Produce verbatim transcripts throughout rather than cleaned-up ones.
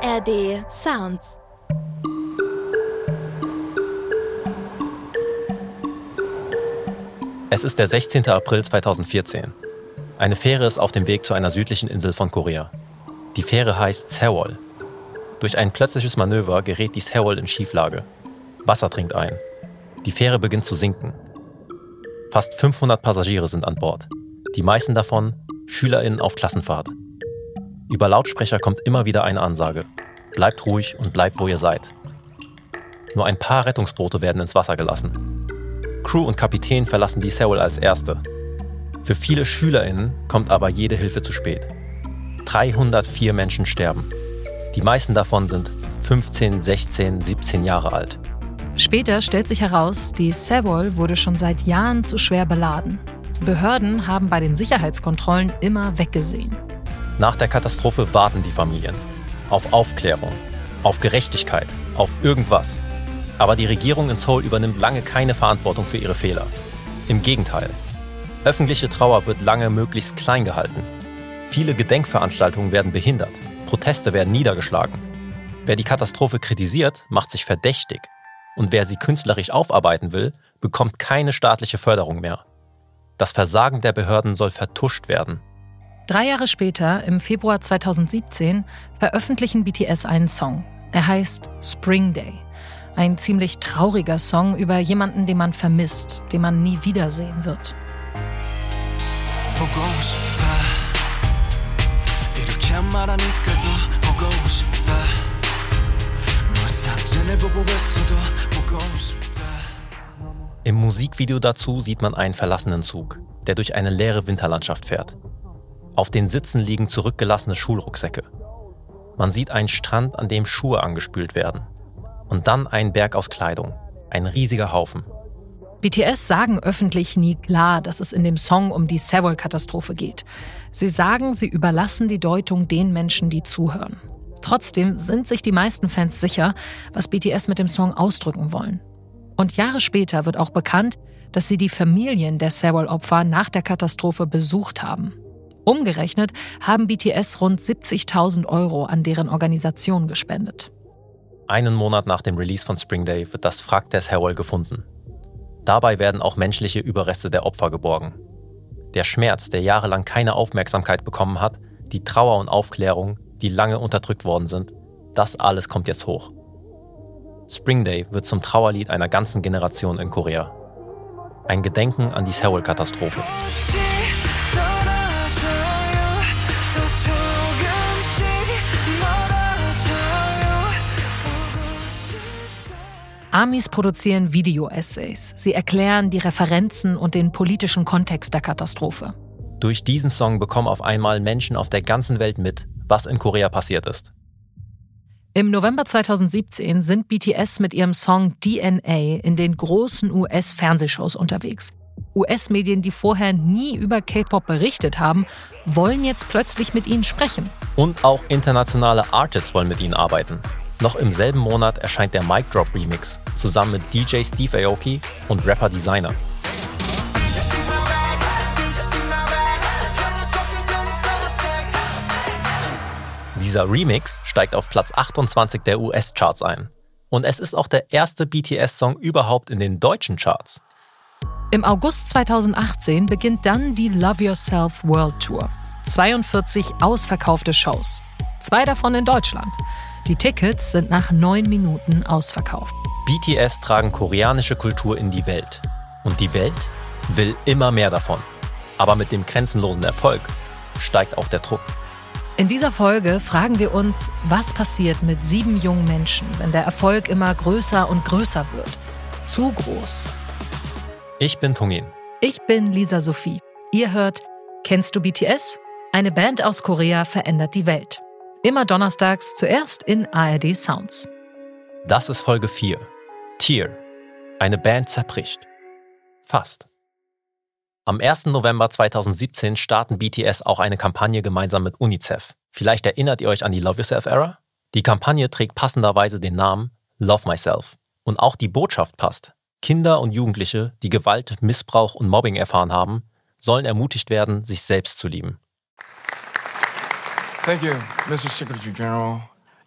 R D Sounds. Es ist der sechzehnten April zweitausendvierzehn. Eine Fähre ist auf dem Weg zu einer südlichen Insel von Korea. Die Fähre heißt Sewol. Durch ein plötzliches Manöver gerät die Sewol in Schieflage. Wasser dringt ein. Die Fähre beginnt zu sinken. Fast fünfhundert Passagiere sind an Bord. Die meisten davon SchülerInnen auf Klassenfahrt. Über Lautsprecher kommt immer wieder eine Ansage. Bleibt ruhig und bleibt, wo ihr seid. Nur ein paar Rettungsboote werden ins Wasser gelassen. Crew und Kapitän verlassen die Sewol als Erste. Für viele SchülerInnen kommt aber jede Hilfe zu spät. dreihundertvier Menschen sterben. Die meisten davon sind fünfzehn, sechzehn, siebzehn Jahre alt. Später stellt sich heraus, die Sewol wurde schon seit Jahren zu schwer beladen. Behörden haben bei den Sicherheitskontrollen immer weggesehen. Nach der Katastrophe warten die Familien auf Aufklärung, auf Gerechtigkeit, auf irgendwas. Aber die Regierung in Seoul übernimmt lange keine Verantwortung für ihre Fehler. Im Gegenteil. Öffentliche Trauer wird lange möglichst klein gehalten. Viele Gedenkveranstaltungen werden behindert. Proteste werden niedergeschlagen. Wer die Katastrophe kritisiert, macht sich verdächtig. Und wer sie künstlerisch aufarbeiten will, bekommt keine staatliche Förderung mehr. Das Versagen der Behörden soll vertuscht werden. Drei Jahre später, im Februar zweitausendsiebzehn, veröffentlichen B T S einen Song. Er heißt Spring Day. Ein ziemlich trauriger Song über jemanden, den man vermisst, den man nie wiedersehen wird. Im Musikvideo dazu sieht man einen verlassenen Zug, der durch eine leere Winterlandschaft fährt. Auf den Sitzen liegen zurückgelassene Schulrucksäcke. Man sieht einen Strand, an dem Schuhe angespült werden. Und dann einen Berg aus Kleidung. Ein riesiger Haufen. B T S sagen öffentlich nie klar, dass es in dem Song um die Sewol-Katastrophe geht. Sie sagen, sie überlassen die Deutung den Menschen, die zuhören. Trotzdem sind sich die meisten Fans sicher, was B T S mit dem Song ausdrücken wollen. Und Jahre später wird auch bekannt, dass sie die Familien der Sewol-Opfer nach der Katastrophe besucht haben. Umgerechnet haben B T S rund siebzigtausend Euro an deren Organisation gespendet. Einen Monat nach dem Release von Spring Day wird das Wrack der Sewol gefunden. Dabei werden auch menschliche Überreste der Opfer geborgen. Der Schmerz, der jahrelang keine Aufmerksamkeit bekommen hat, die Trauer und Aufklärung, die lange unterdrückt worden sind, das alles kommt jetzt hoch. Spring Day wird zum Trauerlied einer ganzen Generation in Korea. Ein Gedenken an die Sewol-Katastrophe. Amis produzieren Video-Essays. Sie erklären die Referenzen und den politischen Kontext der Katastrophe. Durch diesen Song bekommen auf einmal Menschen auf der ganzen Welt mit, was in Korea passiert ist. Im November zweitausendsiebzehn sind B T S mit ihrem Song D N A in den großen U S-Fernsehshows unterwegs. U S-Medien, die vorher nie über K-Pop berichtet haben, wollen jetzt plötzlich mit ihnen sprechen. Und auch internationale Artists wollen mit ihnen arbeiten. Noch im selben Monat erscheint der Mic Drop Remix zusammen mit D J Steve Aoki und Rapper Designer. Dieser Remix steigt auf Platz achtundzwanzig der U S-Charts ein. Und es ist auch der erste B T S-Song überhaupt in den deutschen Charts. Im August zweitausendachtzehn beginnt dann die Love Yourself World Tour. zweiundvierzig ausverkaufte Shows. Zwei davon in Deutschland. Die Tickets sind nach neun Minuten ausverkauft. B T S tragen koreanische Kultur in die Welt. Und die Welt will immer mehr davon. Aber mit dem grenzenlosen Erfolg steigt auch der Druck. In dieser Folge fragen wir uns, was passiert mit sieben jungen Menschen, wenn der Erfolg immer größer und größer wird. Zu groß. Ich bin Tungin. Ich bin Lisa Sophie. Ihr hört Kennst du B T S? Eine Band aus Korea verändert die Welt. Immer donnerstags zuerst in A R D Sounds. Das ist Folge vier. Tear. Eine Band zerbricht. Fast. Am ersten November zweitausendsiebzehn starten B T S auch eine Kampagne gemeinsam mit UNICEF. Vielleicht erinnert ihr euch an die Love Yourself-Ära? Die Kampagne trägt passenderweise den Namen Love Myself. Und auch die Botschaft passt. Kinder und Jugendliche, die Gewalt, Missbrauch und Mobbing erfahren haben, sollen ermutigt werden, sich selbst zu lieben. Thank you, Mister Secretary General.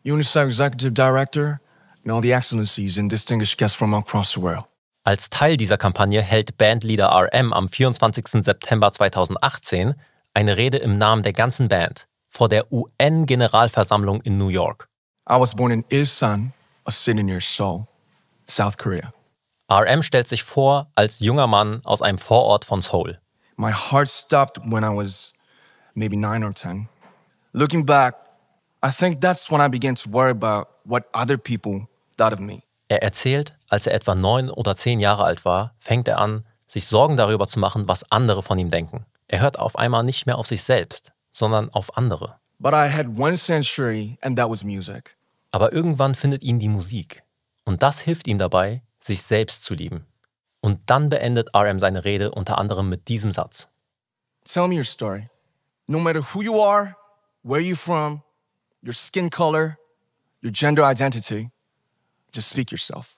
UNICEF Executive Director, and all the excellencies and distinguished guests from across the world. Als Teil dieser Kampagne hält Bandleader R M am vierundzwanzigsten September zweitausendachtzehn eine Rede im Namen der ganzen Band vor der U N-Generalversammlung in New York. I was born in Ilsan, a city near Seoul, South Korea. R M stellt sich vor als junger Mann aus einem Vorort von Seoul. My heart stopped when I was maybe nine or ten. Looking back, I think that's when I began to worry about what other people thought of me. Er erzählt, als er etwa neun oder zehn Jahre alt war, fängt er an, sich Sorgen darüber zu machen, was andere von ihm denken. Er hört auf einmal nicht mehr auf sich selbst, sondern auf andere. But I had one century and that was music. Aber irgendwann findet ihn die Musik. Und das hilft ihm dabei, sich selbst zu lieben. Und dann beendet R M seine Rede unter anderem mit diesem Satz. Tell me your story. No matter who you are, where you're from, your skin color, your gender identity, just speak yourself.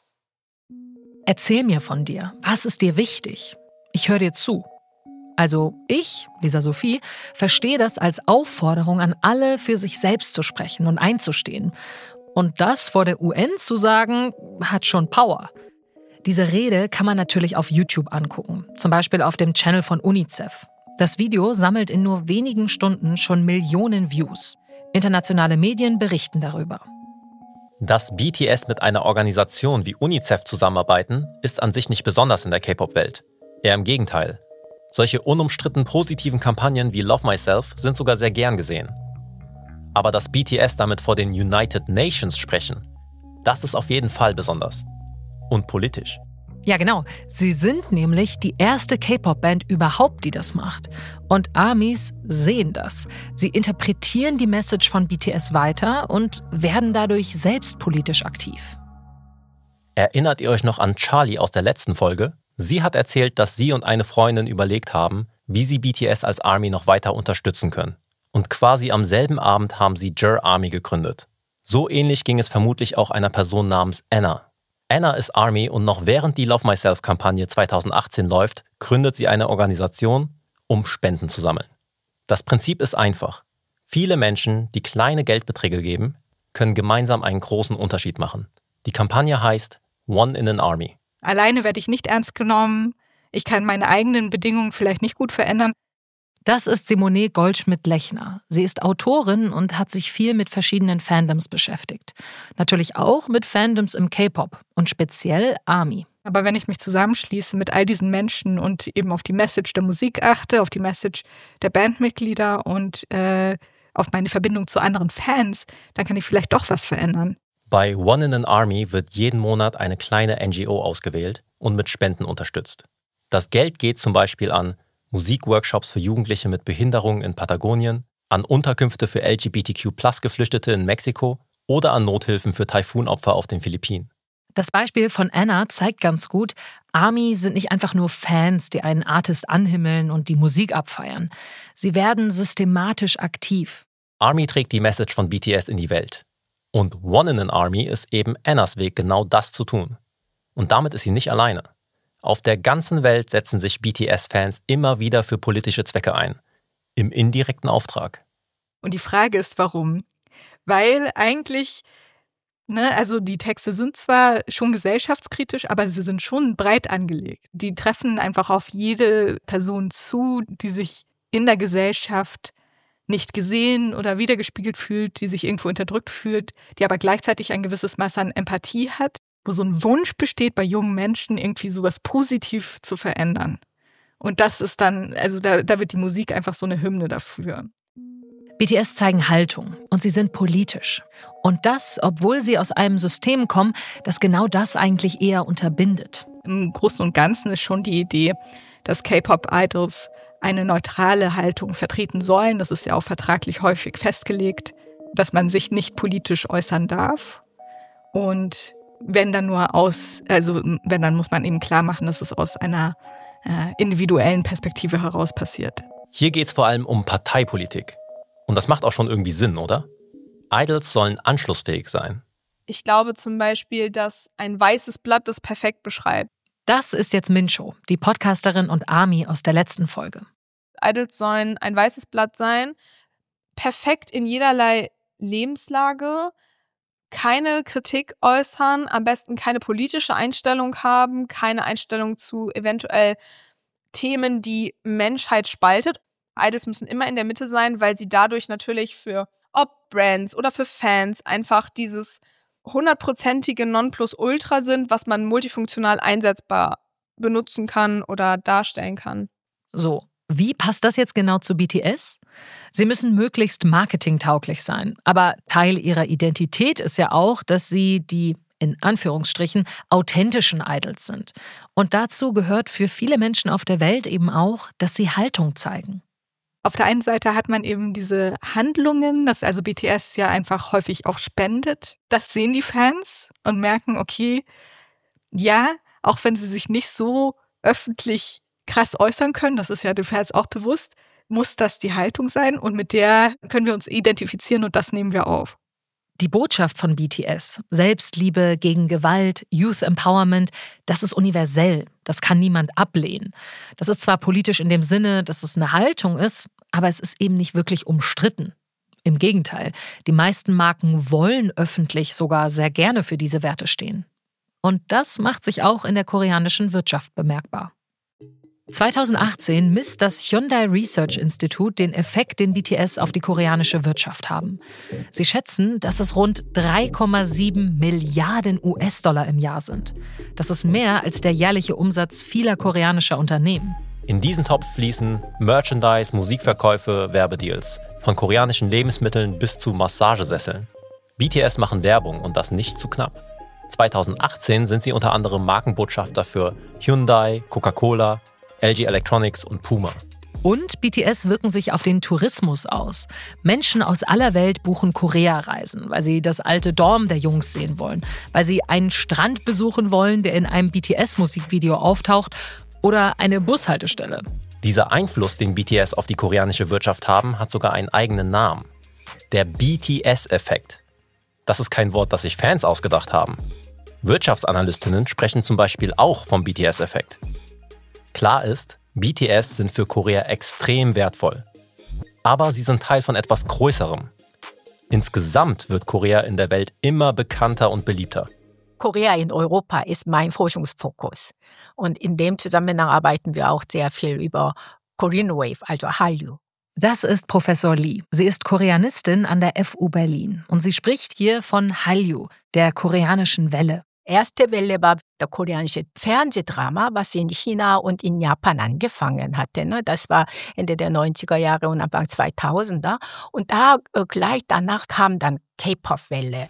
Erzähl mir von dir. Was ist dir wichtig? Ich höre dir zu. Also ich, Lisa Sophie, verstehe das als Aufforderung an alle, für sich selbst zu sprechen und einzustehen. Und das vor der U N zu sagen, hat schon Power. Diese Rede kann man natürlich auf YouTube angucken, zum Beispiel auf dem Channel von UNICEF. Das Video sammelt in nur wenigen Stunden schon Millionen Views. Internationale Medien berichten darüber. Dass B T S mit einer Organisation wie UNICEF zusammenarbeiten, ist an sich nicht besonders in der K-Pop-Welt. Eher im Gegenteil. Solche unumstritten positiven Kampagnen wie Love Myself sind sogar sehr gern gesehen. Aber dass B T S damit vor den United Nations sprechen, das ist auf jeden Fall besonders. Und politisch. Ja, genau. Sie sind nämlich die erste K-Pop-Band überhaupt, die das macht. Und ARMYs sehen das. Sie interpretieren die Message von B T S weiter und werden dadurch selbst politisch aktiv. Erinnert ihr euch noch an Charlie aus der letzten Folge? Sie hat erzählt, dass sie und eine Freundin überlegt haben, wie sie B T S als ARMY noch weiter unterstützen können. Und quasi am selben Abend haben sie J E R Army gegründet. So ähnlich ging es vermutlich auch einer Person namens Anna. Anna ist ARMY und noch während die Love Myself-Kampagne zweitausendachtzehn läuft, gründet sie eine Organisation, um Spenden zu sammeln. Das Prinzip ist einfach. Viele Menschen, die kleine Geldbeträge geben, können gemeinsam einen großen Unterschied machen. Die Kampagne heißt One in an Army. Alleine werde ich nicht ernst genommen. Ich kann meine eigenen Bedingungen vielleicht nicht gut verändern. Das ist Simone Goldschmidt-Lechner. Sie ist Autorin und hat sich viel mit verschiedenen Fandoms beschäftigt. Natürlich auch mit Fandoms im K-Pop und speziell ARMY. Aber wenn ich mich zusammenschließe mit all diesen Menschen und eben auf die Message der Musik achte, auf die Message der Bandmitglieder und äh, auf meine Verbindung zu anderen Fans, dann kann ich vielleicht doch was verändern. Bei One in an Army wird jeden Monat eine kleine N G O ausgewählt und mit Spenden unterstützt. Das Geld geht zum Beispiel an Musikworkshops für Jugendliche mit Behinderungen in Patagonien, an Unterkünfte für L G B T Q Plus Geflüchtete in Mexiko oder an Nothilfen für Taifunopfer auf den Philippinen. Das Beispiel von Anna zeigt ganz gut, ARMY sind nicht einfach nur Fans, die einen Artist anhimmeln und die Musik abfeiern. Sie werden systematisch aktiv. ARMY trägt die Message von B T S in die Welt. Und One in an Army ist eben Annas Weg, genau das zu tun. Und damit ist sie nicht alleine. Auf der ganzen Welt setzen sich B T S-Fans immer wieder für politische Zwecke ein. Im indirekten Auftrag. Und die Frage ist, warum? Weil eigentlich, ne, also die Texte sind zwar schon gesellschaftskritisch, aber sie sind schon breit angelegt. Die treffen einfach auf jede Person zu, die sich in der Gesellschaft nicht gesehen oder wiedergespiegelt fühlt, die sich irgendwo unterdrückt fühlt, die aber gleichzeitig ein gewisses Maß an Empathie hat, wo so ein Wunsch besteht bei jungen Menschen, irgendwie sowas positiv zu verändern. Und das ist dann, also da, da wird die Musik einfach so eine Hymne dafür. B T S zeigen Haltung und sie sind politisch. Und das, obwohl sie aus einem System kommen, das genau das eigentlich eher unterbindet. Im Großen und Ganzen ist schon die Idee, dass K-Pop-Idols eine neutrale Haltung vertreten sollen. Das ist ja auch vertraglich häufig festgelegt, dass man sich nicht politisch äußern darf. Und wenn dann nur aus, also wenn, dann muss man eben klar machen, dass es aus einer äh, individuellen Perspektive heraus passiert. Hier geht es vor allem um Parteipolitik. Und das macht auch schon irgendwie Sinn, oder? Idols sollen anschlussfähig sein. Ich glaube zum Beispiel, dass ein weißes Blatt das perfekt beschreibt. Das ist jetzt Mincho, die Podcasterin und ARMY aus der letzten Folge. Idols sollen ein weißes Blatt sein, perfekt in jederlei Lebenslage, keine Kritik äußern, am besten keine politische Einstellung haben, keine Einstellung zu eventuell Themen, die Menschheit spaltet. Idols müssen immer in der Mitte sein, weil sie dadurch natürlich für ob Brands oder für Fans einfach dieses hundertprozentige Nonplusultra sind, was man multifunktional einsetzbar benutzen kann oder darstellen kann. So, wie passt das jetzt genau zu B T S? Sie müssen möglichst marketingtauglich sein. Aber Teil ihrer Identität ist ja auch, dass sie die, in Anführungsstrichen, authentischen Idols sind. Und dazu gehört für viele Menschen auf der Welt eben auch, dass sie Haltung zeigen. Auf der einen Seite hat man eben diese Handlungen, dass also B T S ja einfach häufig auch spendet. Das sehen die Fans und merken, okay, ja, auch wenn sie sich nicht so öffentlich krass äußern können, das ist ja den Fans auch bewusst, muss das die Haltung sein und mit der können wir uns identifizieren und das nehmen wir auf. Die Botschaft von B T S, Selbstliebe gegen Gewalt, Youth Empowerment, das ist universell. Das kann niemand ablehnen. Das ist zwar politisch in dem Sinne, dass es eine Haltung ist, aber es ist eben nicht wirklich umstritten. Im Gegenteil, die meisten Marken wollen öffentlich sogar sehr gerne für diese Werte stehen. Und das macht sich auch in der koreanischen Wirtschaft bemerkbar. zweitausendachtzehn misst das Hyundai Research Institute den Effekt, den B T S auf die koreanische Wirtschaft haben. Sie schätzen, dass es rund drei Komma sieben Milliarden U S-Dollar im Jahr sind. Das ist mehr als der jährliche Umsatz vieler koreanischer Unternehmen. In diesen Topf fließen Merchandise, Musikverkäufe, Werbedeals. Von koreanischen Lebensmitteln bis zu Massagesesseln. B T S machen Werbung und das nicht zu knapp. zweitausendachtzehn sind sie unter anderem Markenbotschafter für Hyundai, Coca-Cola, L G Electronics und Puma. Und B T S wirken sich auf den Tourismus aus. Menschen aus aller Welt buchen Korea-Reisen, weil sie das alte Dorm der Jungs sehen wollen, weil sie einen Strand besuchen wollen, der in einem B T S-Musikvideo auftaucht, oder eine Bushaltestelle. Dieser Einfluss, den B T S auf die koreanische Wirtschaft haben, hat sogar einen eigenen Namen. Der B T S-Effekt. Das ist kein Wort, das sich Fans ausgedacht haben. Wirtschaftsanalystinnen sprechen zum Beispiel auch vom B T S-Effekt. Klar ist, B T S sind für Korea extrem wertvoll. Aber sie sind Teil von etwas Größerem. Insgesamt wird Korea in der Welt immer bekannter und beliebter. Korea in Europa ist mein Forschungsfokus. Und in dem Zusammenhang arbeiten wir auch sehr viel über Korean Wave, also Hallyu. Das ist Professor Lee. Sie ist Koreanistin an der F U Berlin. Und sie spricht hier von Hallyu, der koreanischen Welle. Erste Welle war das koreanische Fernsehdrama, was in China und in Japan angefangen hatte. Das war Ende der neunziger Jahre und Anfang zweitausender. Und da gleich danach kam dann K-Pop-Welle.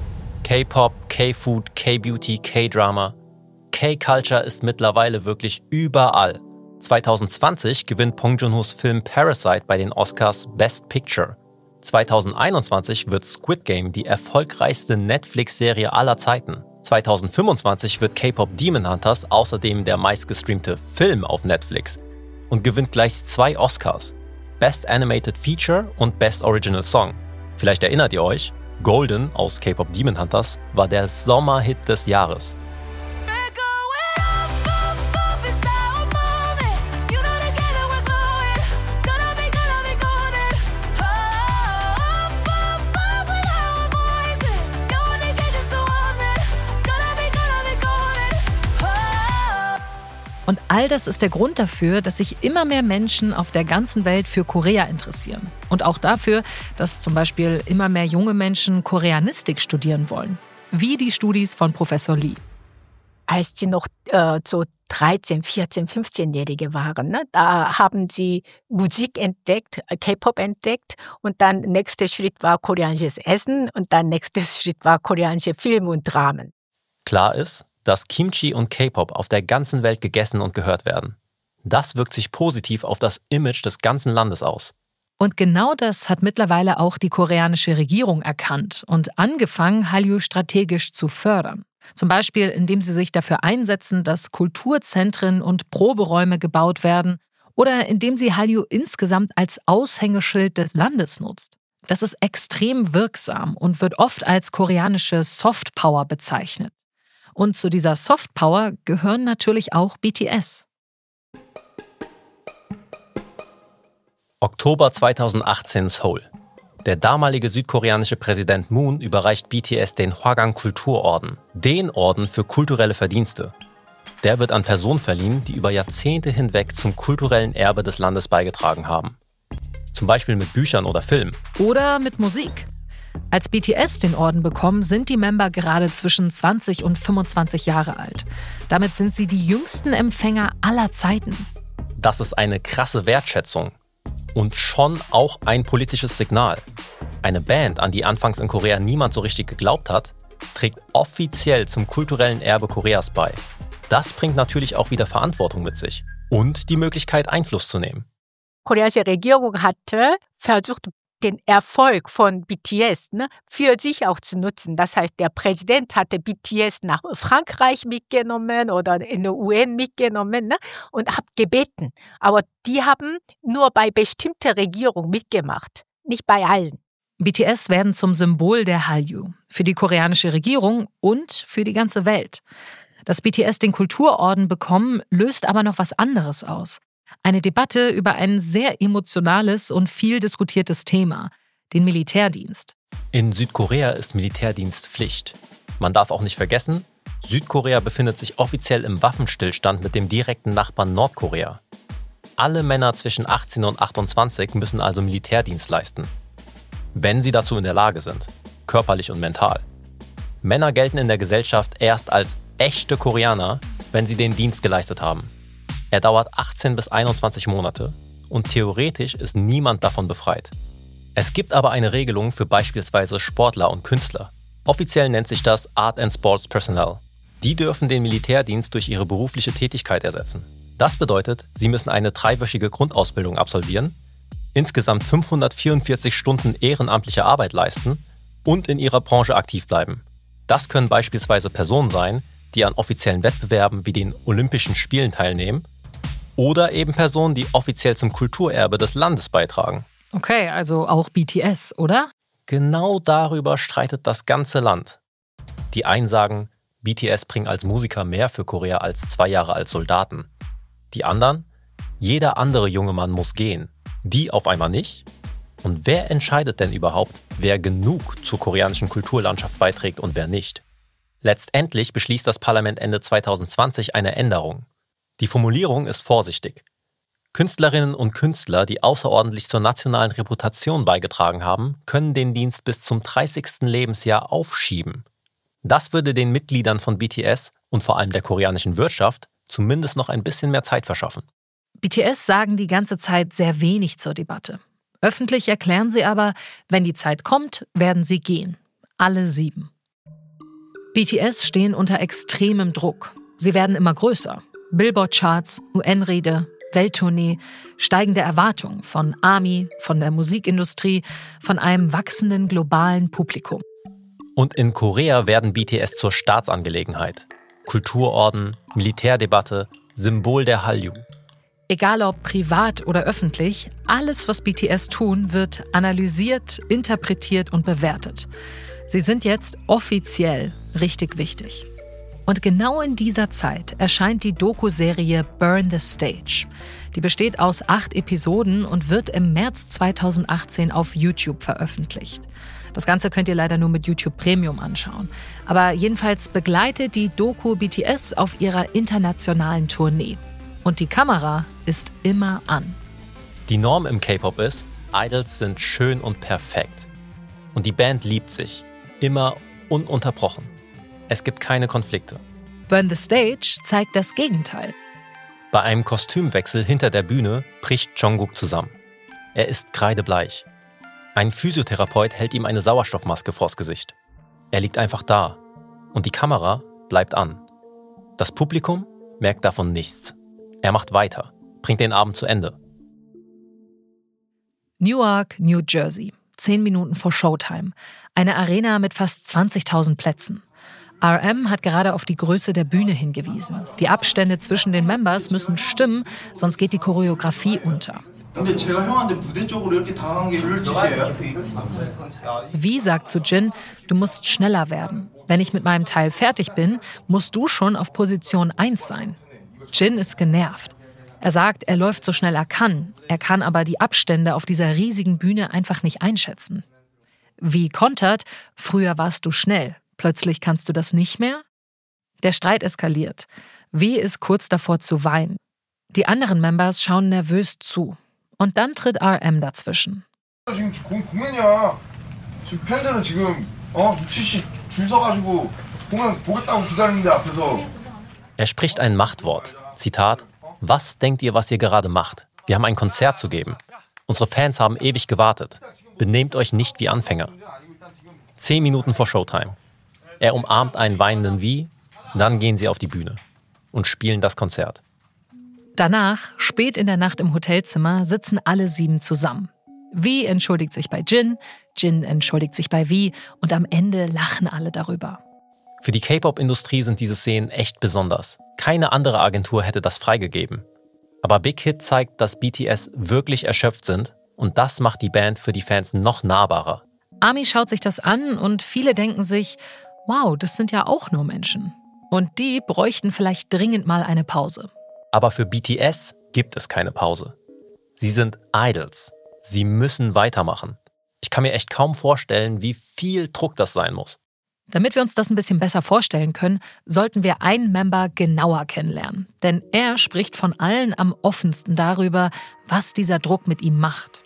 K-Pop, K-Food, K-Beauty, K-Drama. K-Culture ist mittlerweile wirklich überall. zweitausendzwanzig gewinnt Bong Joon-ho's Film Parasite bei den Oscars Best Picture. zweitausendeinundzwanzig wird Squid Game die erfolgreichste Netflix-Serie aller Zeiten. zweitausendfünfundzwanzig wird K-Pop Demon Hunters außerdem der meistgestreamte Film auf Netflix und gewinnt gleich zwei Oscars. Best Animated Feature und Best Original Song. Vielleicht erinnert ihr euch, Golden aus K-Pop Demon Hunters war der Sommerhit des Jahres. Und all das ist der Grund dafür, dass sich immer mehr Menschen auf der ganzen Welt für Korea interessieren. Und auch dafür, dass zum Beispiel immer mehr junge Menschen Koreanistik studieren wollen. Wie die Studis von Professor Lee. Als sie noch äh, so dreizehn, vierzehn, fünfzehnjährige waren, ne, da haben sie Musik entdeckt, K-Pop entdeckt und dann nächster Schritt war koreanisches Essen und dann nächster Schritt war koreanische Filme und Dramen. Klar ist, dass Kimchi und K-Pop auf der ganzen Welt gegessen und gehört werden. Das wirkt sich positiv auf das Image des ganzen Landes aus. Und genau das hat mittlerweile auch die koreanische Regierung erkannt und angefangen, Hallyu strategisch zu fördern. Zum Beispiel, indem sie sich dafür einsetzen, dass Kulturzentren und Proberäume gebaut werden oder indem sie Hallyu insgesamt als Aushängeschild des Landes nutzt. Das ist extrem wirksam und wird oft als koreanische Softpower bezeichnet. Und zu dieser Softpower gehören natürlich auch B T S. Oktober zweitausendachtzehn Seoul. Der damalige südkoreanische Präsident Moon überreicht B T S den Hwagang-Kulturorden, den Orden für kulturelle Verdienste. Der wird an Personen verliehen, die über Jahrzehnte hinweg zum kulturellen Erbe des Landes beigetragen haben. Zum Beispiel mit Büchern oder Filmen. Oder mit Musik. Als B T S den Orden bekommen, sind die Member gerade zwischen zwanzig und fünfundzwanzig Jahre alt. Damit sind sie die jüngsten Empfänger aller Zeiten. Das ist eine krasse Wertschätzung. Und schon auch ein politisches Signal. Eine Band, an die anfangs in Korea niemand so richtig geglaubt hat, trägt offiziell zum kulturellen Erbe Koreas bei. Das bringt natürlich auch wieder Verantwortung mit sich und die Möglichkeit, Einfluss zu nehmen. Die koreanische Regierung hatte versucht, den Erfolg von B T S ne, für sich auch zu nutzen. Das heißt, der Präsident hatte B T S nach Frankreich mitgenommen oder in der U N mitgenommen ne, und hat gebeten. Aber die haben nur bei bestimmten Regierungen mitgemacht, nicht bei allen. B T S werden zum Symbol der Hallyu, für die koreanische Regierung und für die ganze Welt. Dass B T S den Kulturorden bekommen, löst aber noch was anderes aus. Eine Debatte über ein sehr emotionales und viel diskutiertes Thema, den Militärdienst. In Südkorea ist Militärdienst Pflicht. Man darf auch nicht vergessen, Südkorea befindet sich offiziell im Waffenstillstand mit dem direkten Nachbarn Nordkorea. Alle Männer zwischen achtzehn und achtundzwanzig müssen also Militärdienst leisten. Wenn sie dazu in der Lage sind, körperlich und mental. Männer gelten in der Gesellschaft erst als echte Koreaner, wenn sie den Dienst geleistet haben. Er dauert achtzehn bis einundzwanzig Monate und theoretisch ist niemand davon befreit. Es gibt aber eine Regelung für beispielsweise Sportler und Künstler. Offiziell nennt sich das Art and Sports Personnel. Die dürfen den Militärdienst durch ihre berufliche Tätigkeit ersetzen. Das bedeutet, sie müssen eine dreiwöchige Grundausbildung absolvieren, insgesamt fünfhundertvierundvierzig Stunden ehrenamtliche Arbeit leisten und in ihrer Branche aktiv bleiben. Das können beispielsweise Personen sein, die an offiziellen Wettbewerben wie den Olympischen Spielen teilnehmen, oder eben Personen, die offiziell zum Kulturerbe des Landes beitragen. Okay, also auch B T S, oder? Genau darüber streitet das ganze Land. Die einen sagen, B T S bringen als Musiker mehr für Korea als zwei Jahre als Soldaten. Die anderen, jeder andere junge Mann muss gehen. Die auf einmal nicht? Und wer entscheidet denn überhaupt, wer genug zur koreanischen Kulturlandschaft beiträgt und wer nicht? Letztendlich beschließt das Parlament Ende zweitausendzwanzig eine Änderung. Die Formulierung ist vorsichtig. Künstlerinnen und Künstler, die außerordentlich zur nationalen Reputation beigetragen haben, können den Dienst bis zum dreißigsten Lebensjahr aufschieben. Das würde den Mitgliedern von B T S und vor allem der koreanischen Wirtschaft zumindest noch ein bisschen mehr Zeit verschaffen. B T S sagen die ganze Zeit sehr wenig zur Debatte. Öffentlich erklären sie aber, wenn die Zeit kommt, werden sie gehen. Alle sieben. B T S stehen unter extremem Druck. Sie werden immer größer. Billboard-Charts, U N-Rede, Welttournee, steigende Erwartungen von ARMY, von der Musikindustrie, von einem wachsenden globalen Publikum. Und in Korea werden B T S zur Staatsangelegenheit. Kulturorden, Militärdebatte, Symbol der Hallyu. Egal ob privat oder öffentlich, alles, was B T S tun, wird analysiert, interpretiert und bewertet. Sie sind jetzt offiziell richtig wichtig. Und genau in dieser Zeit erscheint die Doku-Serie Burn the Stage. Die besteht aus acht Episoden und wird im März zweitausendachtzehn auf YouTube veröffentlicht. Das Ganze könnt ihr leider nur mit YouTube Premium anschauen. Aber jedenfalls begleitet die Doku B T S auf ihrer internationalen Tournee. Und die Kamera ist immer an. Die Norm im K-Pop ist, Idols sind schön und perfekt. Und die Band liebt sich. Immer ununterbrochen. Es gibt keine Konflikte. Burn the Stage zeigt das Gegenteil. Bei einem Kostümwechsel hinter der Bühne bricht Jungkook zusammen. Er ist kreidebleich. Ein Physiotherapeut hält ihm eine Sauerstoffmaske vors Gesicht. Er liegt einfach da. Und die Kamera bleibt an. Das Publikum merkt davon nichts. Er macht weiter, bringt den Abend zu Ende. Newark, New Jersey. Zehn Minuten vor Showtime. Eine Arena mit fast zwanzigtausend Plätzen. R M hat gerade auf die Größe der Bühne hingewiesen. Die Abstände zwischen den Members müssen stimmen, sonst geht die Choreografie unter. Wie sagt zu Jin, du musst schneller werden. Wenn ich mit meinem Teil fertig bin, musst du schon auf Position eins sein. Jin ist genervt. Er sagt, er läuft so schnell er kann. Er kann aber die Abstände auf dieser riesigen Bühne einfach nicht einschätzen. Wie kontert, früher warst du schnell, plötzlich kannst du das nicht mehr? Der Streit eskaliert. V ist kurz davor zu weinen. Die anderen Members schauen nervös zu. Und dann tritt R M dazwischen. Er spricht ein Machtwort. Zitat: Was denkt ihr, was ihr gerade macht? Wir haben ein Konzert zu geben. Unsere Fans haben ewig gewartet. Benehmt euch nicht wie Anfänger. Zehn Minuten vor Showtime. Er umarmt einen weinenden V, dann gehen sie auf die Bühne und spielen das Konzert. Danach, spät in der Nacht im Hotelzimmer, sitzen alle sieben zusammen. V entschuldigt sich bei Jin, Jin entschuldigt sich bei V und am Ende lachen alle darüber. Für die K-Pop-Industrie sind diese Szenen echt besonders. Keine andere Agentur hätte das freigegeben. Aber Big Hit zeigt, dass B T S wirklich erschöpft sind und das macht die Band für die Fans noch nahbarer. ARMY schaut sich das an und viele denken sich, wow, das sind ja auch nur Menschen. Und die bräuchten vielleicht dringend mal eine Pause. Aber für B T S gibt es keine Pause. Sie sind Idols. Sie müssen weitermachen. Ich kann mir echt kaum vorstellen, wie viel Druck das sein muss. Damit wir uns das ein bisschen besser vorstellen können, sollten wir einen Member genauer kennenlernen. Denn er spricht von allen am offensten darüber, was dieser Druck mit ihm macht.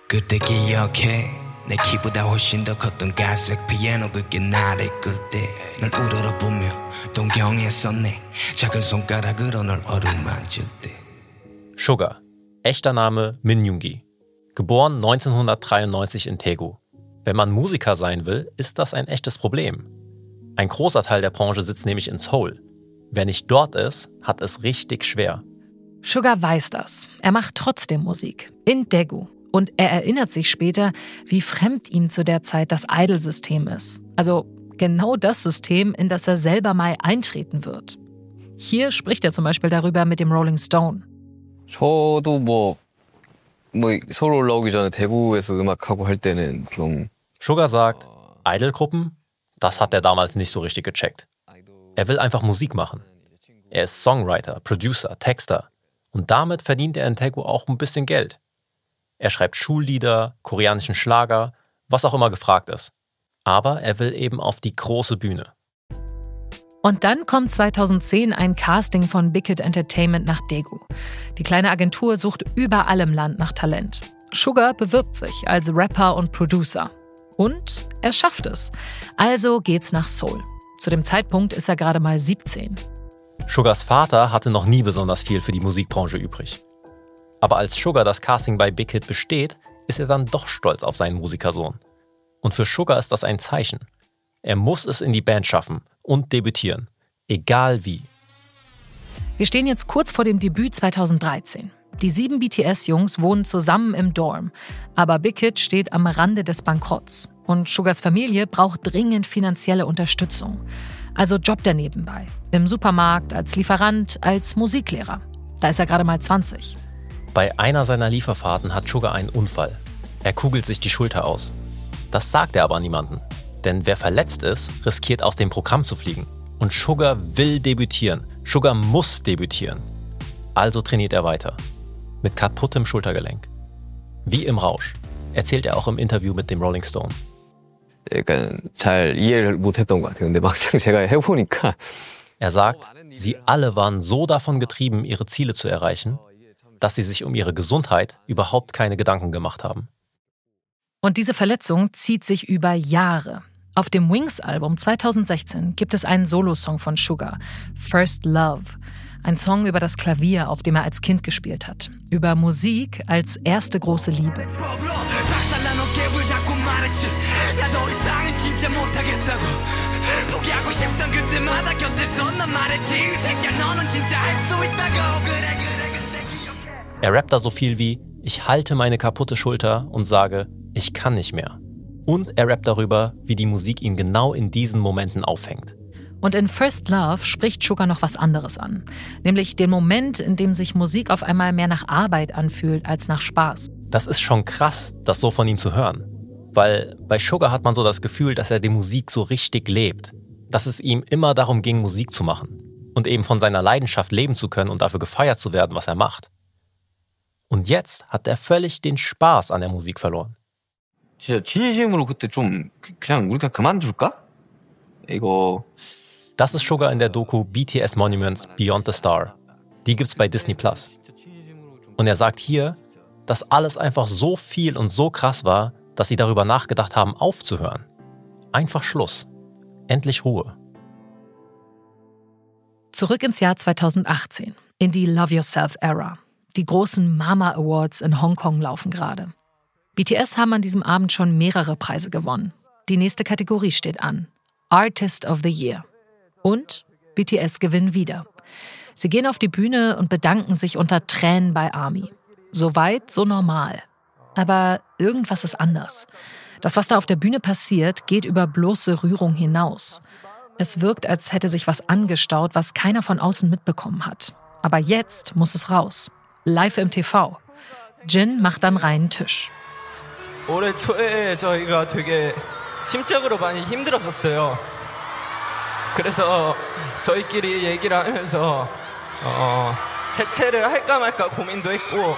Sugar, echter Name Min Yoongi. Geboren neunzehnhundertdreiundneunzig in Daegu. Wenn man Musiker sein will, ist das ein echtes Problem. Ein großer Teil der Branche sitzt nämlich in Seoul. Wer nicht dort ist, hat es richtig schwer. Sugar weiß das. Er macht trotzdem Musik. In Daegu. Und er erinnert sich später, wie fremd ihm zu der Zeit das Idol-System ist. Also genau das System, in das er selber mal eintreten wird. Hier spricht er zum Beispiel darüber mit dem Rolling Stone. 저도 뭐, 뭐 서울 올라오기 전에 대구에서 음악하고 할 때는 좀 Sugar sagt, Idol-Gruppen, das hat er damals nicht so richtig gecheckt. Er will einfach Musik machen. Er ist Songwriter, Producer, Texter. Und damit verdient er in Daegu auch ein bisschen Geld. Er schreibt Schullieder, koreanischen Schlager, was auch immer gefragt ist. Aber er will eben auf die große Bühne. Und dann kommt zweitausendzehn ein Casting von Big Hit Entertainment nach Daegu. Die kleine Agentur sucht überall im Land nach Talent. Sugar bewirbt sich als Rapper und Producer. Und er schafft es. Also geht's nach Seoul. Zu dem Zeitpunkt ist er gerade mal siebzehn. Sugars Vater hatte noch nie besonders viel für die Musikbranche übrig. Aber als Sugar das Casting bei Big Hit besteht, ist er dann doch stolz auf seinen Musikersohn. Und für Sugar ist das ein Zeichen. Er muss es in die Band schaffen und debütieren. Egal wie. Wir stehen jetzt kurz vor dem Debüt zweitausenddreizehn. Die sieben B T S-Jungs wohnen zusammen im Dorm. Aber Big Hit steht am Rande des Bankrotts. Und Sugars Familie braucht dringend finanzielle Unterstützung. Also jobbt er nebenbei. Im Supermarkt, als Lieferant, als Musiklehrer. Da ist er gerade mal zwanzig. Bei einer seiner Lieferfahrten hat Sugar einen Unfall. Er kugelt sich die Schulter aus. Das sagt er aber niemandem. Denn wer verletzt ist, riskiert aus dem Programm zu fliegen. Und Sugar will debütieren. Sugar muss debütieren. Also trainiert er weiter. Mit kaputtem Schultergelenk. Wie im Rausch. Erzählt er auch im Interview mit dem Rolling Stone. 약간 잘 이해를 못했던 것 같아요. 근데 막상 제가 해보니까 Er sagt, sie alle waren so davon getrieben, ihre Ziele zu erreichen, dass sie sich um ihre Gesundheit überhaupt keine Gedanken gemacht haben. Und diese Verletzung zieht sich über Jahre. Auf dem Wings-Album zweitausendsechzehn gibt es einen Solosong von Sugar, First Love. Ein Song über das Klavier, auf dem er als Kind gespielt hat. Über Musik als erste große Liebe. Er rappt da so viel wie, ich halte meine kaputte Schulter und sage, ich kann nicht mehr. Und er rappt darüber, wie die Musik ihn genau in diesen Momenten auffängt. Und in First Love spricht Sugar noch was anderes an. Nämlich den Moment, in dem sich Musik auf einmal mehr nach Arbeit anfühlt als nach Spaß. Das ist schon krass, das so von ihm zu hören. Weil bei Sugar hat man so das Gefühl, dass er die Musik so richtig lebt. Dass es ihm immer darum ging, Musik zu machen. Und eben von seiner Leidenschaft leben zu können und dafür gefeiert zu werden, was er macht. Und jetzt hat er völlig den Spaß an der Musik verloren. 진짜 진심으로 그때 좀 그냥 우리가 그만둘까? 이거 Das ist Suga in der Doku B T S Monuments Beyond the Star. Die gibt's bei Disney Plus. Und er sagt hier, dass alles einfach so viel und so krass war, dass sie darüber nachgedacht haben, aufzuhören. Einfach Schluss. Endlich Ruhe. Zurück ins Jahr zweitausendachtzehn, in die Love Yourself-Ära. Die großen Mama Awards in Hongkong laufen gerade. B T S haben an diesem Abend schon mehrere Preise gewonnen. Die nächste Kategorie steht an. Artist of the Year. Und B T S gewinnen wieder. Sie gehen auf die Bühne und bedanken sich unter Tränen bei ARMY. So weit, so normal. Aber irgendwas ist anders. Das, was da auf der Bühne passiert, geht über bloße Rührung hinaus. Es wirkt, als hätte sich was angestaut, was keiner von außen mitbekommen hat. Aber jetzt muss es raus. Live im T V. Jin macht dann reinen Tisch. 올해 초에 저희가 되게 심적으로 많이 힘들었었어요. 그래서 저희끼리 얘기를 하면서 어, 해체를 할까 말까 고민도 했고.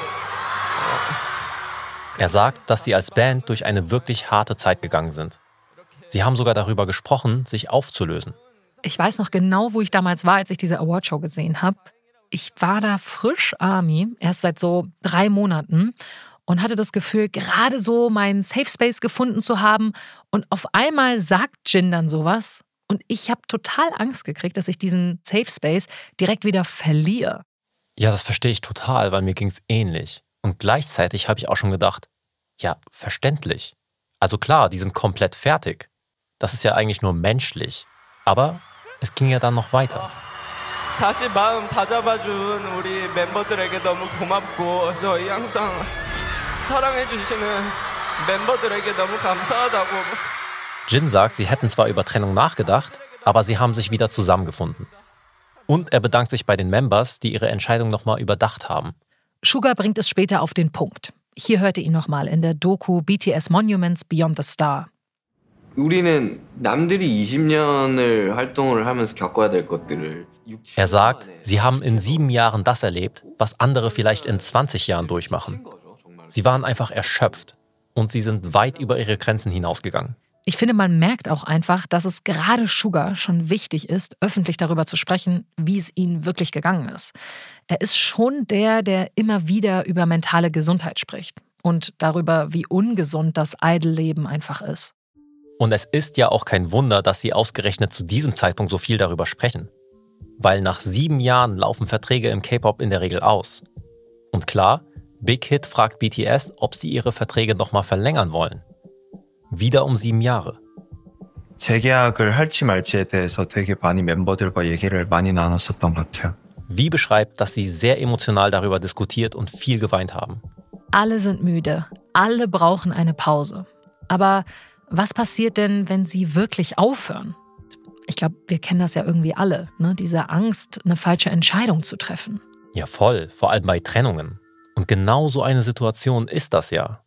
Er sagt, dass sie als Band durch eine wirklich harte Zeit gegangen sind. Sie haben sogar darüber gesprochen, sich aufzulösen. Ich weiß noch genau, wo ich damals war, als ich diese Awardshow gesehen habe. Ich war da frisch ARMY, erst seit so drei Monaten und hatte das Gefühl, gerade so meinen Safe Space gefunden zu haben. Und auf einmal sagt Jin dann sowas und ich habe total Angst gekriegt, dass ich diesen Safe Space direkt wieder verliere. Ja, das verstehe ich total, weil mir ging es ähnlich. Und gleichzeitig habe ich auch schon gedacht, ja, verständlich. Also klar, die sind komplett fertig. Das ist ja eigentlich nur menschlich. Aber es ging ja dann noch weiter. 다시 마음 다잡아준 우리 멤버들에게 너무 고맙고 저희 항상 사랑해 주시는 멤버들에게 너무 감사하다고. Jin sagt, sie hätten zwar über Trennung nachgedacht, aber sie haben sich wieder zusammengefunden. Und er bedankt sich bei den Members, die ihre Entscheidung nochmal überdacht haben. Suga bringt es später auf den Punkt. Hier hört ihr ihn nochmal in der Doku B T S Monuments Beyond the Star. 우리는 남들이 이십 년을 활동을 하면서 겪어야 될 것들을 Er sagt, sie haben in sieben Jahren das erlebt, was andere vielleicht in zwanzig Jahren durchmachen. Sie waren einfach erschöpft und sie sind weit über ihre Grenzen hinausgegangen. Ich finde, man merkt auch einfach, dass es gerade Suga schon wichtig ist, öffentlich darüber zu sprechen, wie es ihnen wirklich gegangen ist. Er ist schon der, der immer wieder über mentale Gesundheit spricht und darüber, wie ungesund das Idol-Leben einfach ist. Und es ist ja auch kein Wunder, dass sie ausgerechnet zu diesem Zeitpunkt so viel darüber sprechen. Weil nach sieben Jahren laufen Verträge im K-Pop in der Regel aus. Und klar, Big Hit fragt B T S, ob sie ihre Verträge nochmal verlängern wollen. Wieder um sieben Jahre. 재계약을 할지 말지에 대해서 되게 많이 멤버들과 얘기를 많이 나눴었던 것 같아요. Wie beschreibt, dass sie sehr emotional darüber diskutiert und viel geweint haben. Alle sind müde, alle brauchen eine Pause. Aber was passiert denn, wenn sie wirklich aufhören? Ich glaube, wir kennen das ja irgendwie alle, ne? Diese Angst, eine falsche Entscheidung zu treffen. Ja, voll, vor allem bei Trennungen. Und genau so eine Situation ist das ja.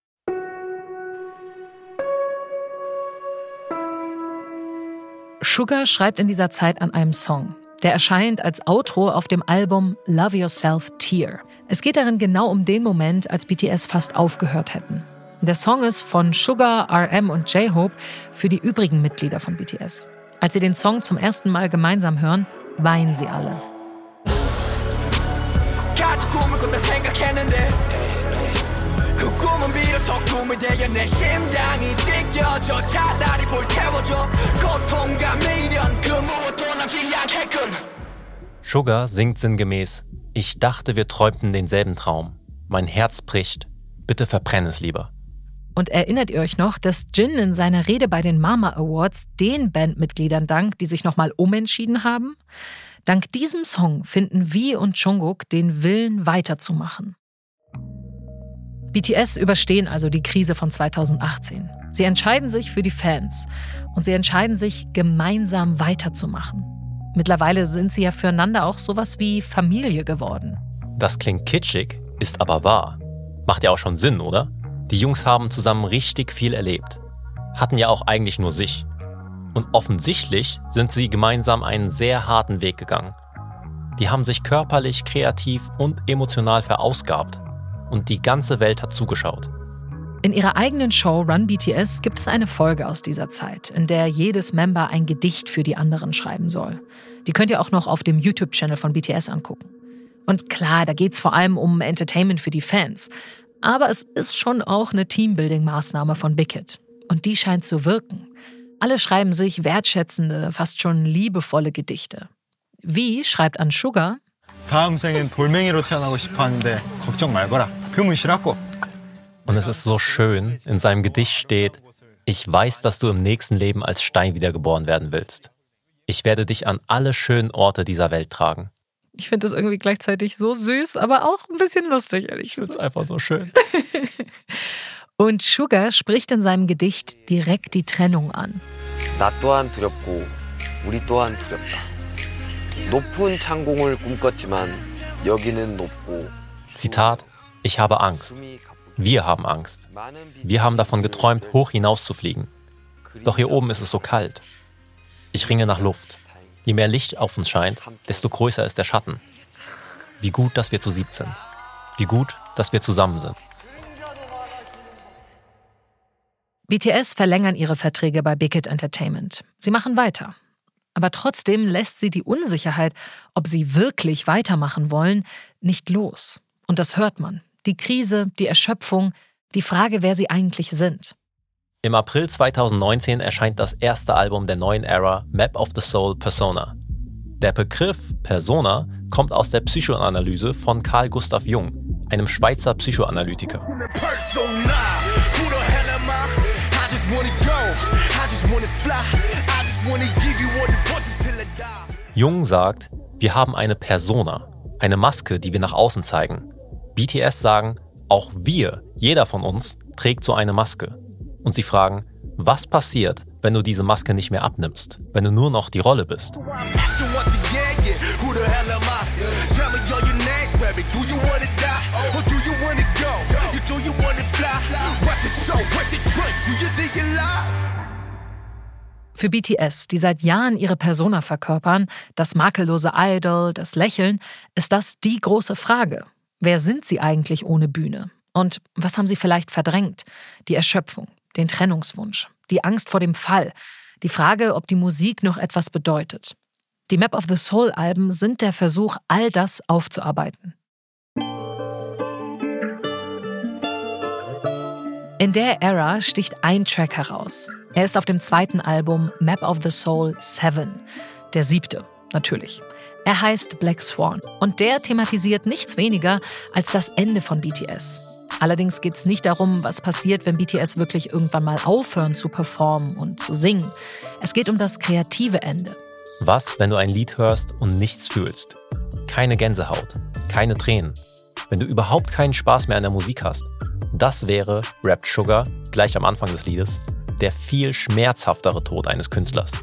Suga schreibt in dieser Zeit an einem Song. Der erscheint als Outro auf dem Album Love Yourself Tear. Es geht darin genau um den Moment, als B T S fast aufgehört hätten. Der Song ist von Suga, R M und J-Hope für die übrigen Mitglieder von B T S. Als sie den Song zum ersten Mal gemeinsam hören, weinen sie alle. Suga singt sinngemäß: Ich dachte, wir träumten denselben Traum. Mein Herz bricht. Bitte verbrenn es lieber. Und erinnert ihr euch noch, dass Jin in seiner Rede bei den Mama Awards den Bandmitgliedern dankt, die sich nochmal umentschieden haben? Dank diesem Song finden V und Jungkook den Willen, weiterzumachen. B T S überstehen also die Krise von zweitausendachtzehn. Sie entscheiden sich für die Fans und sie entscheiden sich, gemeinsam weiterzumachen. Mittlerweile sind sie ja füreinander auch sowas wie Familie geworden. Das klingt kitschig, ist aber wahr. Macht ja auch schon Sinn, oder? Die Jungs haben zusammen richtig viel erlebt. Hatten ja auch eigentlich nur sich. Und offensichtlich sind sie gemeinsam einen sehr harten Weg gegangen. Die haben sich körperlich, kreativ und emotional verausgabt. Und die ganze Welt hat zugeschaut. In ihrer eigenen Show Run B T S gibt es eine Folge aus dieser Zeit, in der jedes Member ein Gedicht für die anderen schreiben soll. Die könnt ihr auch noch auf dem YouTube-Channel von B T S angucken. Und klar, da geht es vor allem um Entertainment für die Fans. Aber es ist schon auch eine Teambuilding-Maßnahme von Big Hit. Und die scheint zu wirken. Alle schreiben sich wertschätzende, fast schon liebevolle Gedichte. V schreibt an Sugar: 다음 생엔 돌멩이로 태어나고 싶어 하는데 걱정 말거라. 금은 싫었고. Und es ist so schön, in seinem Gedicht steht: Ich weiß, dass du im nächsten Leben als Stein wiedergeboren werden willst. Ich werde dich an alle schönen Orte dieser Welt tragen. Ich finde das irgendwie gleichzeitig so süß, aber auch ein bisschen lustig, ehrlich gesagt. Ich finde es einfach nur schön. Und Sugar spricht in seinem Gedicht direkt die Trennung an. 나 또한 두렵고 우리 또한 두렵다. 높은 창공을 꿈꿨지만 여기는 높고. Zitat: Ich habe Angst. Wir haben Angst. Wir haben davon geträumt, hoch hinauszufliegen. Doch hier oben ist es so kalt. Ich ringe nach Luft. Je mehr Licht auf uns scheint, desto größer ist der Schatten. Wie gut, dass wir zu siebt sind. Wie gut, dass wir zusammen sind. B T S verlängern ihre Verträge bei Big Hit Entertainment. Sie machen weiter. Aber trotzdem lässt sie die Unsicherheit, ob sie wirklich weitermachen wollen, nicht los. Und das hört man. Die Krise, die Erschöpfung, die Frage, wer sie eigentlich sind. Im April zweitausendneunzehn erscheint das erste Album der neuen Ära, Map of the Soul, Persona. Der Begriff Persona kommt aus der Psychoanalyse von Carl Gustav Jung, einem Schweizer Psychoanalytiker. Jung sagt, wir haben eine Persona, eine Maske, die wir nach außen zeigen. B T S sagen, auch wir, jeder von uns, trägt so eine Maske. Und sie fragen, was passiert, wenn du diese Maske nicht mehr abnimmst, wenn du nur noch die Rolle bist? Für B T S, die seit Jahren ihre Persona verkörpern, das makellose Idol, das Lächeln, ist das die große Frage. Wer sind sie eigentlich ohne Bühne? Und was haben sie vielleicht verdrängt? Die Erschöpfung, den Trennungswunsch, die Angst vor dem Fall, die Frage, ob die Musik noch etwas bedeutet. Die Map of the Soul-Alben sind der Versuch, all das aufzuarbeiten. In der Ära sticht ein Track heraus. Er ist auf dem zweiten Album Map of the Soul sieben, der siebte, natürlich. Er heißt Black Swan und der thematisiert nichts weniger als das Ende von B T S. Allerdings geht es nicht darum, was passiert, wenn B T S wirklich irgendwann mal aufhören zu performen und zu singen. Es geht um das kreative Ende. Was, wenn du ein Lied hörst und nichts fühlst? Keine Gänsehaut, keine Tränen. Wenn du überhaupt keinen Spaß mehr an der Musik hast. Das wäre, rappt Sugar gleich am Anfang des Liedes, der viel schmerzhaftere Tod eines Künstlers.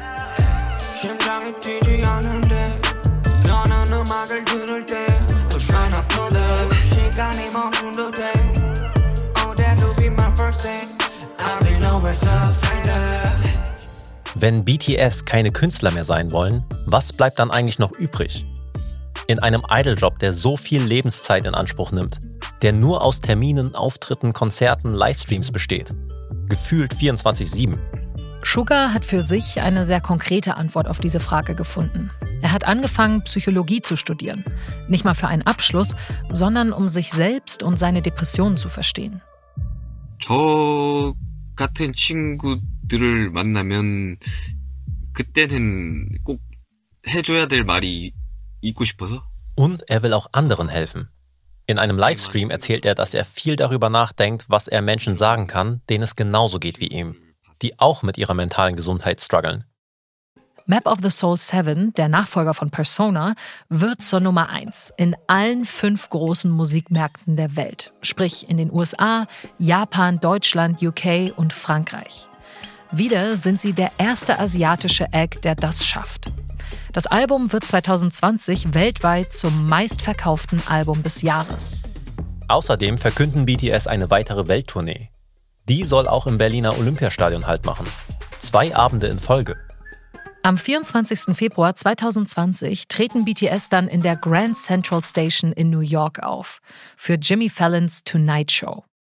Wenn B T S keine Künstler mehr sein wollen, was bleibt dann eigentlich noch übrig? In einem Idol-Job, der so viel Lebenszeit in Anspruch nimmt, der nur aus Terminen, Auftritten, Konzerten, Livestreams besteht. Gefühlt vierundzwanzig sieben. Sugar hat für sich eine sehr konkrete Antwort auf diese Frage gefunden. Er hat angefangen, Psychologie zu studieren. Nicht mal für einen Abschluss, sondern um sich selbst und seine Depressionen zu verstehen. 저 같은 친구들을 만나면 그때는 꼭 해줘야 될 말이 있고 싶어서. Und er will auch anderen helfen. In einem Livestream erzählt er, dass er viel darüber nachdenkt, was er Menschen sagen kann, denen es genauso geht wie ihm, die auch mit ihrer mentalen Gesundheit strugglen. Map of the Soul sieben, der Nachfolger von Persona, wird zur Nummer eins in allen fünf großen Musikmärkten der Welt. Sprich in den U S A, Japan, Deutschland, U K und Frankreich. Wieder sind sie der erste asiatische Act, der das schafft. Das Album wird zwanzig zwanzig weltweit zum meistverkauften Album des Jahres. Außerdem verkünden B T S eine weitere Welttournee. Die soll auch im Berliner Olympiastadion Halt machen. Zwei Abende in Folge. Am vierundzwanzigsten Februar zweitausendzwanzig treten B T S dann in der Grand Central Station in New York auf für Jimmy Fallons Tonight Show.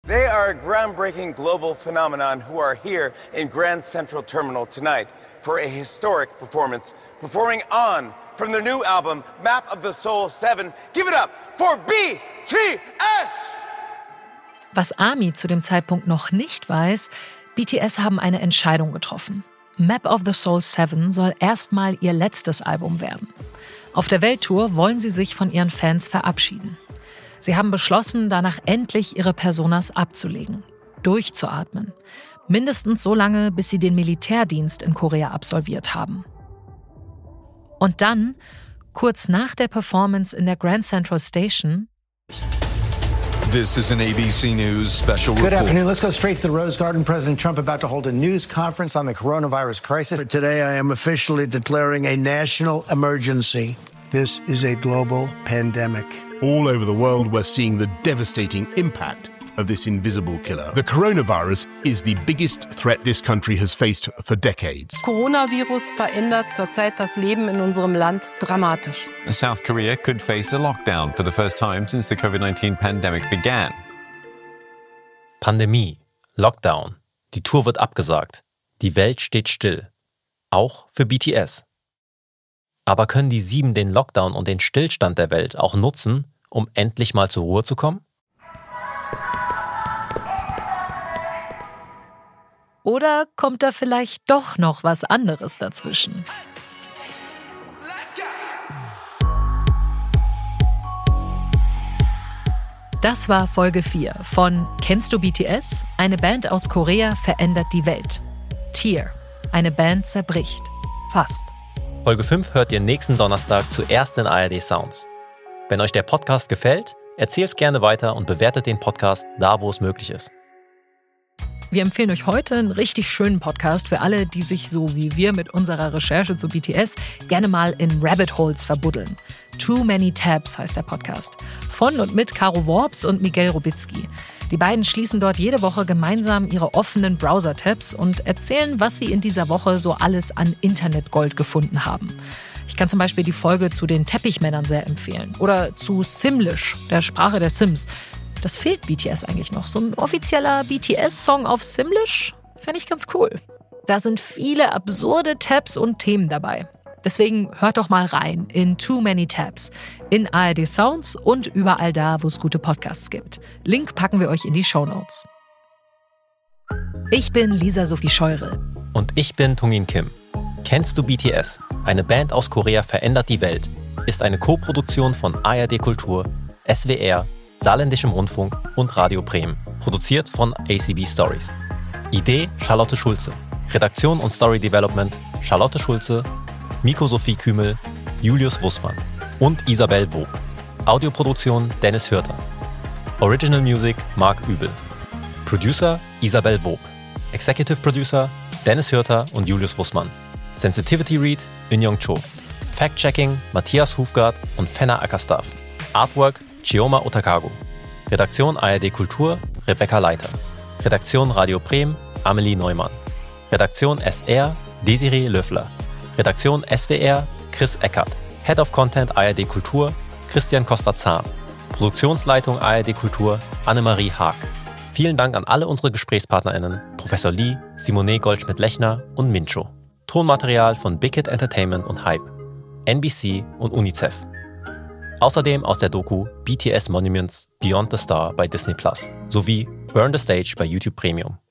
They are a groundbreaking global phenomenon who are here in Grand Central Terminal tonight for a historic performance, performing On from their new album, Map of the Soul seven. Give it up for B T S! Was ARMY zu dem Zeitpunkt noch nicht weiß, B T S haben eine Entscheidung getroffen. Map of the Soul seven soll erstmal ihr letztes Album werden. Auf der Welttour wollen sie sich von ihren Fans verabschieden. Sie haben beschlossen, danach endlich ihre Personas abzulegen, durchzuatmen. Mindestens so lange, bis sie den Militärdienst in Korea absolviert haben. Und dann, kurz nach der Performance in der Grand Central Station, This is an A B C News special report. Good afternoon. Let's go straight to the Rose Garden. President Trump about to hold a news conference on the coronavirus crisis. Today, I am officially declaring a national emergency. This is a global pandemic. All over the world, we're seeing the devastating impact of this invisible killer. The coronavirus is the biggest threat this country has faced for decades. Coronavirus verändert zurzeit das Leben in unserem Land dramatisch. South Korea could face a lockdown for the first time since the COVID nineteen pandemic began. Pandemie, Lockdown, die Tour wird abgesagt, die Welt steht still. Auch für B T S. Aber können die Sieben den Lockdown und den Stillstand der Welt auch nutzen, um endlich mal zur Ruhe zu kommen? Oder kommt da vielleicht doch noch was anderes dazwischen? Das war Folge vier von Kennst du B T S? Eine Band aus Korea verändert die Welt. Tear. Eine Band zerbricht. Fast. Folge fünf hört ihr nächsten Donnerstag zuerst in A R D Sounds. Wenn euch der Podcast gefällt, erzählt's gerne weiter und bewertet den Podcast da, wo es möglich ist. Wir empfehlen euch heute einen richtig schönen Podcast für alle, die sich so wie wir mit unserer Recherche zu B T S gerne mal in Rabbit Holes verbuddeln. Too Many Tabs heißt der Podcast. Von und mit Caro Worps und Miguel Robitzky. Die beiden schließen dort jede Woche gemeinsam ihre offenen Browser-Tabs und erzählen, was sie in dieser Woche so alles an Internetgold gefunden haben. Ich kann zum Beispiel die Folge zu den Teppichmännern sehr empfehlen. Oder zu Simlish, der Sprache der Sims. Das fehlt B T S eigentlich noch. So ein offizieller B T S-Song auf Simlish fände ich ganz cool. Da sind viele absurde Tabs und Themen dabei. Deswegen hört doch mal rein in Too Many Tabs, in A R D Sounds und überall da, wo es gute Podcasts gibt. Link packen wir euch in die Shownotes. Ich bin Lisa Sophie Scheurel. Und ich bin Tungin Kim. Kennst du B T S? Eine Band aus Korea verändert die Welt. Ist eine Co-Produktion von A R D Kultur, S W R, Saarländischem Rundfunk und Radio Bremen. Produziert von A C B Stories. Idee Charlotte Schulze. Redaktion und Story Development Charlotte Schulze, Miko Sophie Kümel, Julius Wussmann und Isabel Wob. Audioproduktion Dennis Hürter. Original Music Marc Übel. Producer Isabel Wob. Executive Producer Dennis Hürter und Julius Wussmann. Sensitivity Read Eun-Young Cho. Fact-Checking Matthias Hufgard und Fenna Ackerstaff. Artwork Chioma Otakago. Redaktion A R D Kultur Rebecca Leiter. Redaktion Radio Bremen Amelie Neumann. Redaktion S R Desiree Löffler. Redaktion S W R Chris Eckert. Head of Content A R D Kultur Christian Costa-Zahn. Produktionsleitung A R D Kultur Annemarie Haag. Vielen Dank an alle unsere GesprächspartnerInnen Professor Lee, Simone Goldschmidt-Lechner und Mincho. Tonmaterial von Big Hit Entertainment und Hype, N B C und UNICEF. Außerdem aus der Doku B T S Monuments Beyond the Star bei Disney Plus sowie Burn the Stage bei YouTube Premium.